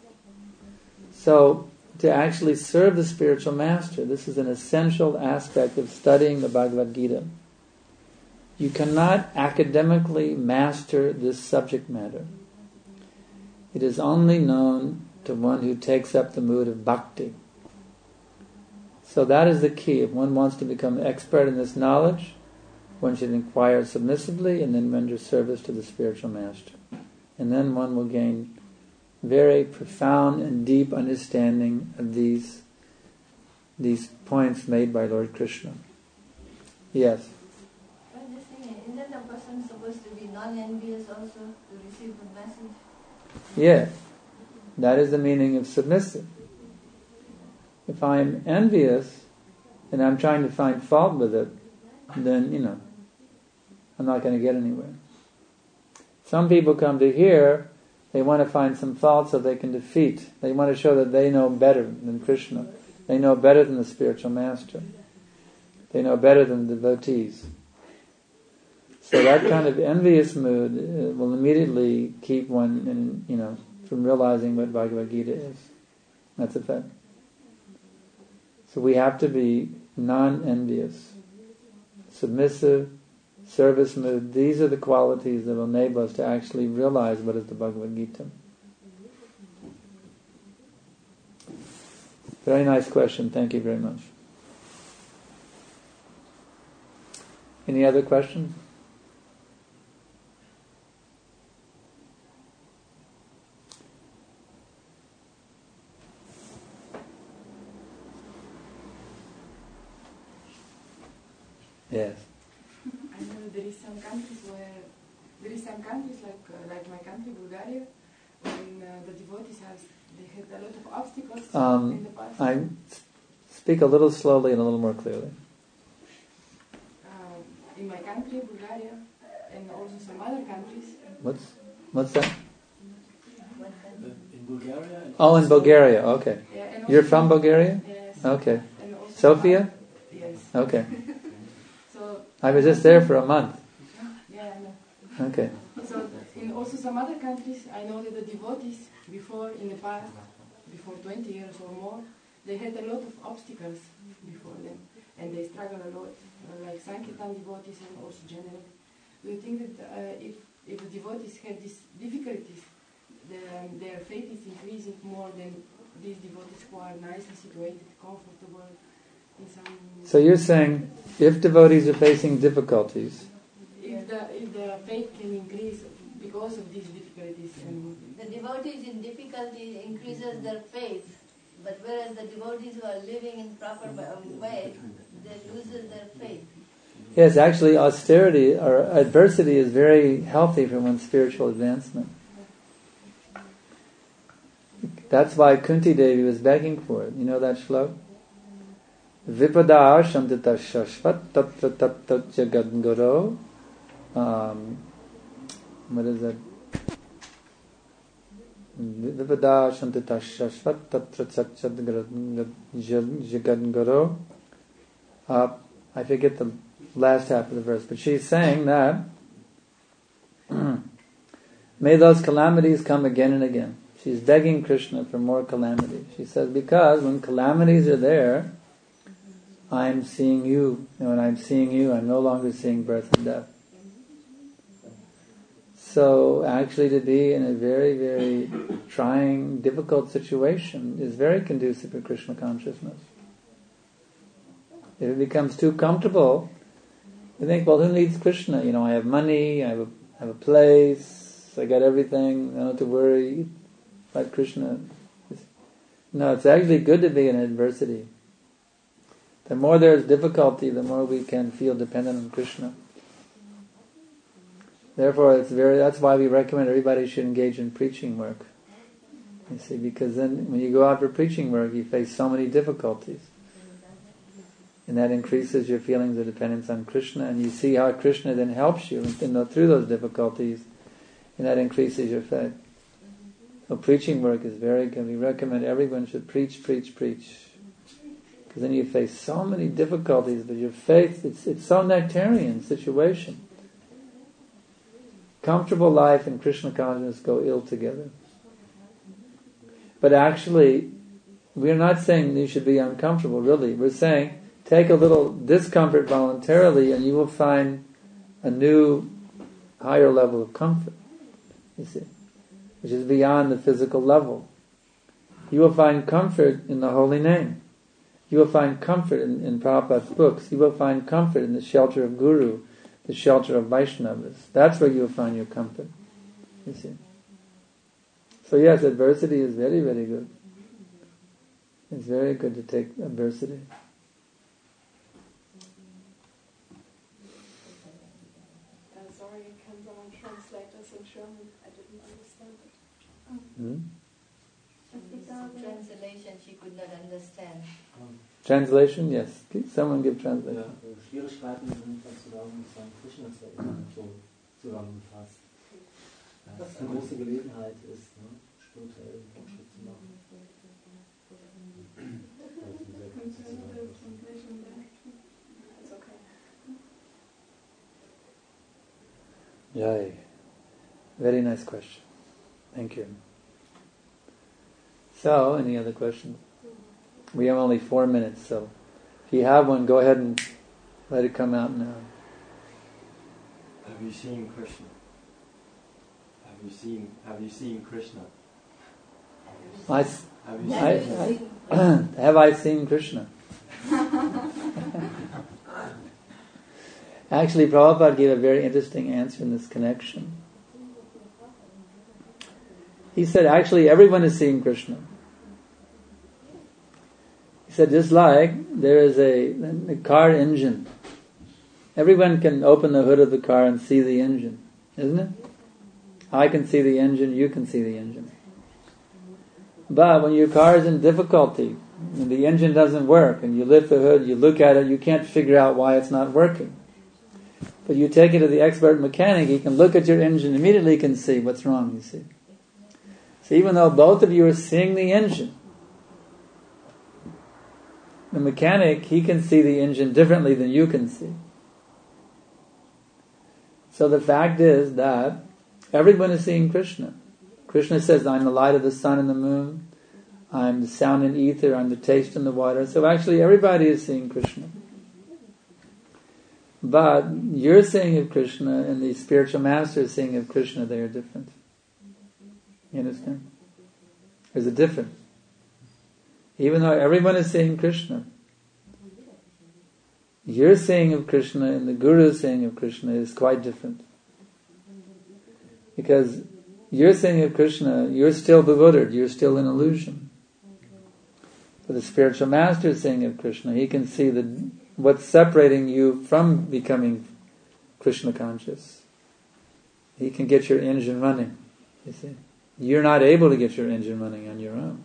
So to actually serve the spiritual master, this is an essential aspect of studying the Bhagavad Gita. You cannot academically master this subject matter. It is only known to one who takes up the mood of bhakti. So that is the key. If one wants to become expert in this knowledge, one should inquire submissively and then render service to the spiritual master. And then one will gain very profound and deep understanding of these these points made by Lord Krishna. Yes? I'm just thinking, isn't a person supposed to be non-envious also to receive the message? Yes. That is the meaning of submissive. If I'm envious and I'm trying to find fault with it, then, you know, I'm not going to get anywhere. Some people come to here, they want to find some fault so they can defeat. They want to show that they know better than Krishna. They know better than the spiritual master. They know better than the devotees. So that kind of envious mood uh, will immediately keep one, in, you know, from realizing what Bhagavad Gita is. That's a fact. So we have to be non-envious, submissive, service mood. These are the qualities that will enable us to actually realize what is the Bhagavad Gita. Very nice question. Thank you very much. Any other questions? Yes. I know there is some countries where there is some countries like uh, like my country, Bulgaria, when uh, the devotees has they had a lot of obstacles Um, in the past. I speak a little slowly and a little more clearly. Um, in my country, Bulgaria, and also some other countries. What's what's that? In Bulgaria? And Oh, in Bulgaria. Okay. Yeah, and You're also- from Bulgaria? Yes. Okay. And also Sofia? Yes. Okay. So I was just there for a month. yeah, I know. Okay. So in also some other countries, I know that the devotees before, in the past, before twenty years or more, they had a lot of obstacles before them, and they struggled a lot, uh, like Sankirtan devotees and also generally. Do you think that uh, if if the devotees had these difficulties, the, their faith is increasing more than these devotees who are nicely situated, comfortable in some? So you're saying if devotees are facing difficulties, If the if the faith can increase because of these difficulties and The devotees in difficulty increases their faith, but whereas the devotees who are living in proper way, they loses their faith. yes, actually austerity or adversity is very healthy for one's spiritual advancement. That's why Kunti Devi was begging for it. You know that shlok? Vipada shantita shashvat tatra tatra jagad guru. Um, what is that? Vipada shantita shashvat tatra tatra jagad guru. Uh, I forget the last half of the verse, but she's saying that may those calamities come again and again. She's begging Krishna for more calamities. She says, because when calamities are there, I'm seeing you. And when I'm seeing you, I'm no longer seeing birth and death. So actually to be in a very, very trying, difficult situation is very conducive for Krishna consciousness. If it becomes too comfortable, We think, well, who needs Krishna? You know, I have money, I have a, I have a place, I got everything, I don't have to worry about Krishna. No, it's actually good to be in adversity. The more there is difficulty, the more we can feel dependent on Krishna. Therefore, it's very. That's why we recommend everybody should engage in preaching work. You see, because then when you go out for preaching work, you face so many difficulties. And that increases your feelings of dependence on Krishna, and you see how Krishna then helps you in, through those difficulties, and that increases your faith. So preaching work is very good. We recommend everyone should preach, preach, preach. Because then you face so many difficulties, but your faith, it's, it's so nectarian situation. Comfortable life and Krishna consciousness go ill together. But actually, we're not saying you should be uncomfortable, really. We're saying, take a little discomfort voluntarily and you will find a new, higher level of comfort, you see, which is beyond the physical level. You will find comfort in the holy name. You will find comfort in, in Prabhupada's books. You will find comfort in the shelter of Guru, the shelter of Vaishnavas. That's where you will find your comfort, you see. So yes, adversity is very, very good. It's very good to take adversity. Uh, sorry, can someone translate this in German? I didn't understand it. Hmm? Translation she could not understand. Translation, yes. Someone give translation. Ja, Schwierigkeiten sind sozusagen von Krishnas Erinnerung so zusammengefasst. Dass es eine große Gelegenheit ist, ne, spirituell Fortschritt zu machen. Yay. Very nice question. Thank you. So, any other questions? We have only four minutes, so if you have one, go ahead and let it come out now. Have you seen Krishna? Have you seen Have you seen Krishna? I, have, you I, seen I, I, have I seen Krishna? Actually, Prabhupada gave a very interesting answer in this connection. He said, actually, everyone is seeing Krishna. He said, just like there is a, a car engine. Everyone can open the hood of the car and see the engine, isn't it? I can see the engine, you can see the engine. But when your car is in difficulty, and the engine doesn't work, and you lift the hood, you look at it, you can't figure out why it's not working. But you take it to the expert mechanic, he can look at your engine, immediately can see what's wrong, you see. So even though both of you are seeing the engine, the mechanic, he can see the engine differently than you can see. So the fact is that everyone is seeing Krishna. Krishna says, I'm the light of the sun and the moon, I'm the sound in ether, I'm the taste in the water. So actually everybody is seeing Krishna. But you're seeing of Krishna and the spiritual master is seeing of Krishna, they are different. You understand? There's a difference. Even though everyone is seeing Krishna, your saying of Krishna and the Guru's saying of Krishna is quite different. Because your saying of Krishna, you're still bewildered, you're still in illusion. But the spiritual master is saying of Krishna, he can see the, what's separating you from becoming Krishna conscious. He can get your engine running, you see. You're not able to get your engine running on your own.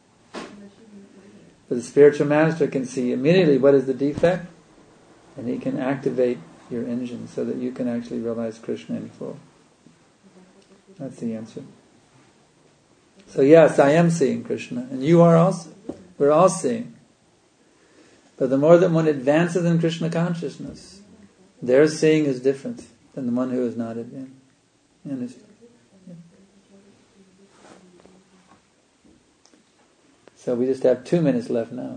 But the spiritual master can see immediately what is the defect, and he can activate your engine so that you can actually realize Krishna in full. That's the answer. So yes, I am seeing Krishna, and you are also. We're all seeing. But the more that one advances in Krishna consciousness, their seeing is different than the one who is not advanced. You understand? Yeah. So we just have two minutes left now.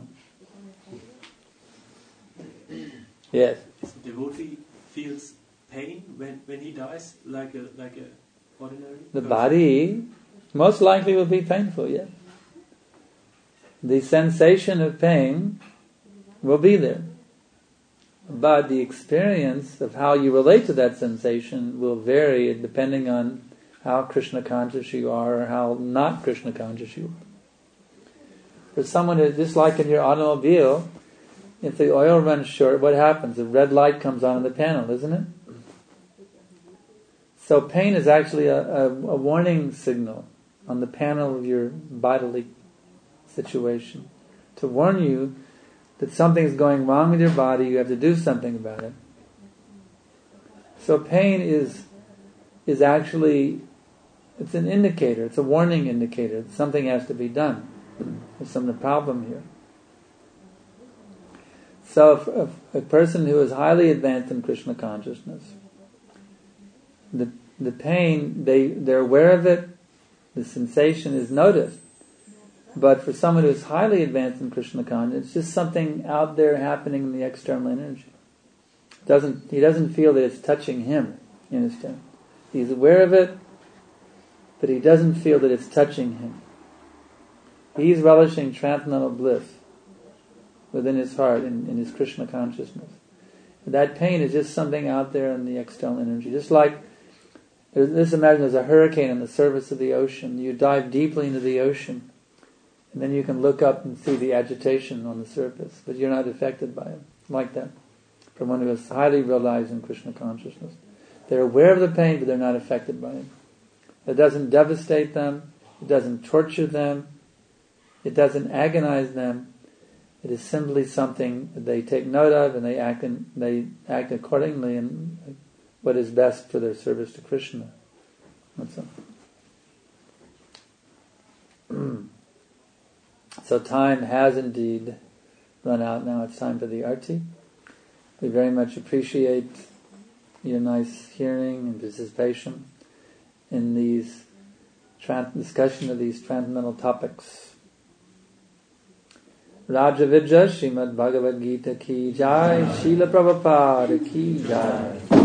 Yes. The devotee feels pain when, when he dies, like a like a ordinary The person? body most likely will be painful, yes. The sensation of pain will be there. but the experience of how you relate to that sensation will vary depending on how Krishna conscious you are or how not Krishna conscious you are. For someone who, just like in your automobile, if the oil runs short, what happens? The red light comes on in the panel, isn't it? So pain is actually a, a, a warning signal on the panel of your bodily situation to warn you that something is going wrong with your body, you have to do something about it. So pain is is actually, it's an indicator, it's a warning indicator that something has to be done. There's some problem here. So if, if a person who is highly advanced in Krishna consciousness, the the pain, they, they're aware of it, the sensation is noticed. But for someone who's highly advanced in Krishna consciousness, it's just something out there happening in the external energy. Doesn't he doesn't feel that it's touching him, you understand? He's aware of it, but he doesn't feel that it's touching him. He's relishing transcendental bliss within his heart, in, in his Krishna consciousness. And that pain is just something out there in the external energy. Just like, let's imagine there's a hurricane on the surface of the ocean. You dive deeply into the ocean, and then you can look up and see the agitation on the surface, but you're not affected by it. Like that. For one who is highly realized in Krishna consciousness. They're aware of the pain, but they're not affected by it. It doesn't devastate them. It doesn't torture them. It doesn't agonize them. It is simply something that they take note of, and they act in, they act accordingly in what is best for their service to Krishna. That's all. So time has indeed run out. Now it's time for the arti. We very much appreciate your nice hearing and participation in these trans- discussion of these transcendental topics. Raja Vidya Srimad Bhagavad Gita ki jai, Srila Prabhupada ki jai.